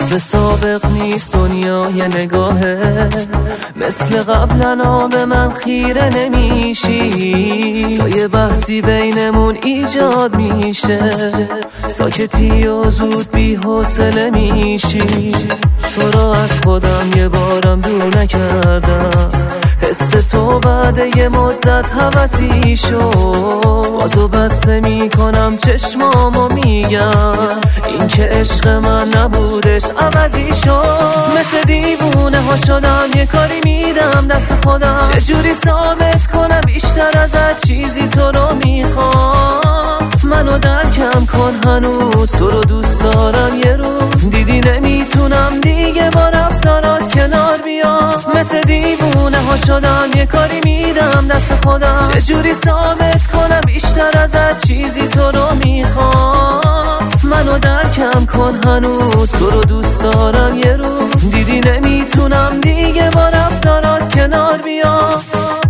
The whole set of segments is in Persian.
مثل سابق نیست دنیای نگاهه، مثل قبلنا به من خیره نمیشی. تا یه بحثی بینمون ایجاد میشه، ساکتی و زود بی حوصله میشی. تو رو از خودم یه بارم دور نکردم، حس تو بعد یه مدت هوسی شد. بازو بسته میکنم چشمامو میگم این که عشق من نبودش عوضی شد. مثل دیوونه ها شدم یه کاری میدم دست خودم، چجوری ثابت کنم بیشتر ازت چیزی تو رو میخوام. منو درکم کن هنوز تو رو دوست دارم، یه روز دیدی نمیتونم دیگه با رفتارات کنار بیام. مثل دیوونه ها شدم یه کاری میدم دست خودم، چجوری ثابت کنم بیشتر ازت چیزی تو رو میخوام. منو درکم کن هنوز تو رو دوست دارم، یه روز دیدی نمیتونم دیگه با رفتارات کنار بیام.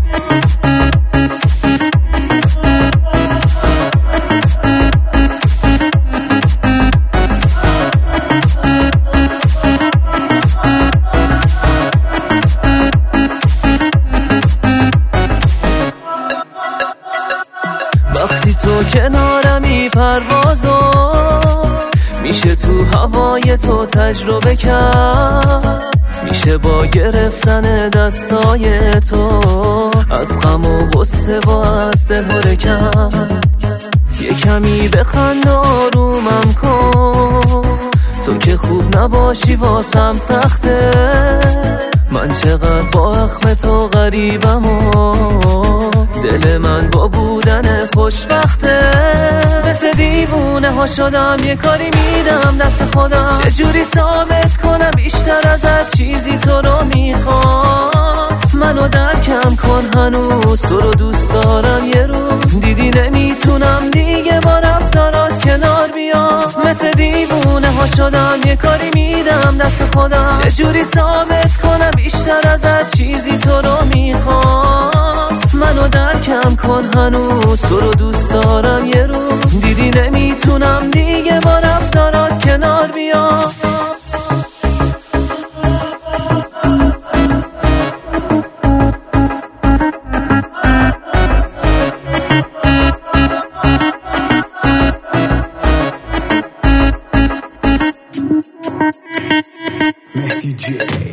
وقتی تو کنارمی پروازو میشه تو هوای تو تجربه کرد، میشه با گرفتن دستای تو از غم و غصه و از دل حرکت. یه کمی بخند آرومم کن، تو که خوب نباشی واسم سخته. من چقدر با اخم تو غریبم و دل من با بودنت خوشبخته. مثل دیوونه ها شدم یه کاری میدم دست خودم، چجوری ثابت کنم بیشتر ازت چیزی تو رو میخوام. منو درکم کن هنوز تو رو دوست دارم، یه روز دیدی نمیتونم دیگه با رفتارات کنار بیام. مثل دیوونه ها شدم یه کاری میدم دست خودم، چجوری ثابت کنم بیشتر ازت چیزی تو رو میخوام. منو درکم کن هنوز تو رو دوست دارم، یه روز دیدی نمیتونم دیگه با رفتارات کنار بیام. Mehdi J